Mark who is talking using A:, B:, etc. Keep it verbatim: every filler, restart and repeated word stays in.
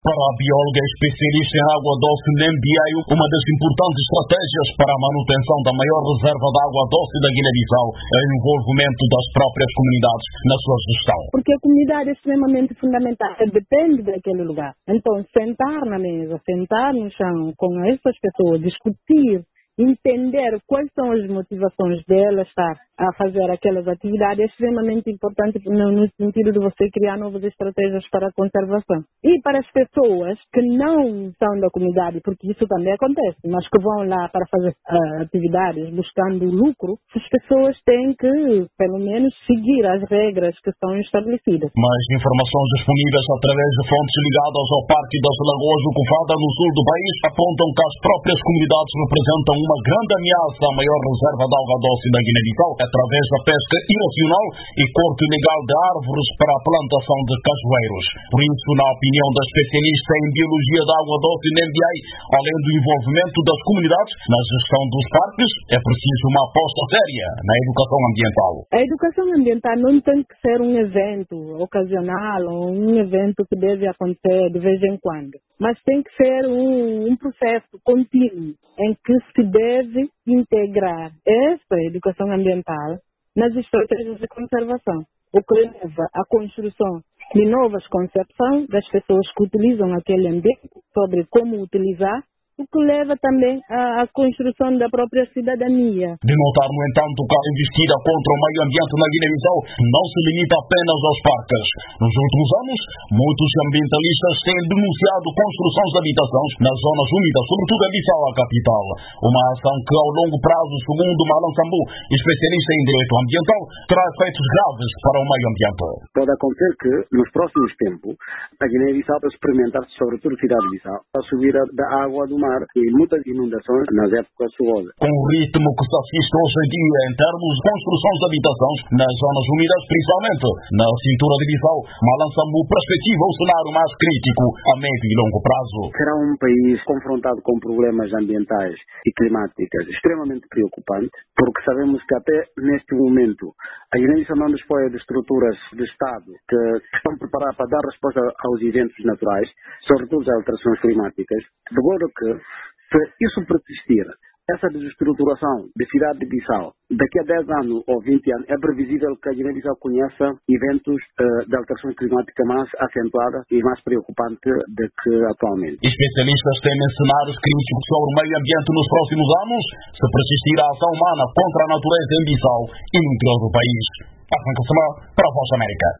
A: Para a bióloga especialista em água doce Nembiayo, uma das importantes estratégias para a manutenção da maior reserva de água doce da Guiné-Bissau é o envolvimento das próprias comunidades na sua gestão.
B: Porque a comunidade é extremamente fundamental, depende daquele lugar. Então, sentar na mesa, sentar no chão com essas pessoas, discutir, entender quais são as motivações dela estar a fazer aquelas atividades é extremamente importante no, no sentido de você criar novas estratégias para a conservação. E para as pessoas que não são da comunidade, porque isso também acontece, mas que vão lá para fazer uh, atividades buscando lucro, as pessoas têm que, pelo menos, seguir as regras que são estabelecidas.
A: Mais informações disponíveis através de fontes ligadas ao Parque das Lagoas do Cofada, no sul do país, apontam que as próprias comunidades representam uma grande ameaça à maior reserva de água doce da Guiné-Bissau, através da pesca irracional e corte ilegal de árvores para a plantação de cajueiros. Por isso, na opinião da especialista em biologia da água doce Nembiayo, além do envolvimento das comunidades na gestão dos parques, é preciso uma aposta séria na educação ambiental.
B: A educação ambiental não tem que ser um evento ocasional ou um evento que deve acontecer de vez em quando, mas tem que ser um, um processo contínuo em que se deve integrar essa educação ambiental nas estratégias de conservação, o que leva à construção de novas concepções das pessoas que utilizam aquele ambiente sobre como utilizar, o que leva também à, à construção da própria cidadania.
A: De notar, no entanto, que a investida contra o meio ambiente na Guiné-Bissau não se limita apenas aos parques. Nos últimos anos, muitos ambientalistas têm denunciado construções de habitações nas zonas úmidas, sobretudo em Bissau, a capital. Uma ação que, ao longo prazo, segundo Malan Sambu, especialista em direito ambiental, terá efeitos graves para o meio ambiente.
C: Pode acontecer que, nos próximos tempos, a Guiné-Bissau vai experimentar, sobretudo a cidade de Bissau, a subida da água do mar e muitas inundações nas épocas chuvosas.
A: Com o ritmo que se assiste hoje em dia em termos de construções de habitações nas zonas úmidas, principalmente na cintura de Bissau, Malan Sambu perspectiva o cenário mais crítico a médio e longo prazo.
C: Será um país confrontado com problemas ambientais e climáticos extremamente preocupantes, porque sabemos que até neste momento a Guiné-Bissau não dispõe de estruturas de Estado que estão preparadas para dar resposta aos eventos naturais, sobretudo às alterações climáticas. De modo que, se isso persistir, essa desestruturação da cidade de Bissau, daqui a dez anos ou vinte anos, é previsível que a Guiné-Bissau conheça eventos uh, de alteração climática mais acentuada e mais preocupante do que atualmente.
A: Especialistas temem cenários críticos sobre o meio ambiente nos próximos anos, se persistir a ação humana contra a natureza em Bissau e no interior do país. Para a Voz da América.